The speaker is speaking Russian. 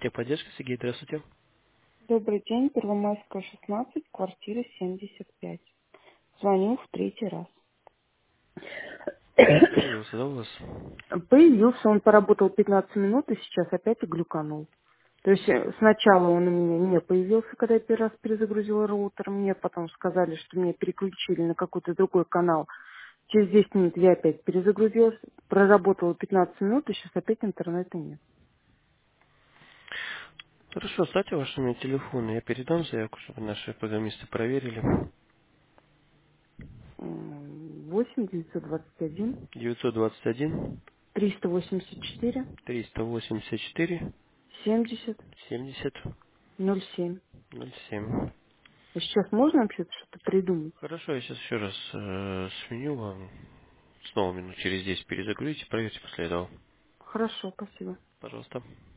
Техподдержка, Сергей, здравствуйте. Добрый день, Первомайская, 16, квартира 75. Звоню в третий раз. Появился, да, у вас? Появился, он поработал 15 минут и сейчас опять глюканул. То есть сначала он у меня не появился, когда я первый раз перезагрузила роутер. Мне потом сказали, что меня переключили на какой-то другой канал. Через 10 минут я опять перезагрузилась, проработала 15 минут и сейчас опять интернета нет. Хорошо, ставьте ваши мне телефоны. Я передам заявку, чтобы наши программисты проверили. 8 921 921 384 384 70 70 07. 07. А сейчас можно вообще что-то придумать? Хорошо, я сейчас еще раз сменю вам. Снова минут через 10 перезагрузите, проверьте после этого. Хорошо, спасибо. Пожалуйста.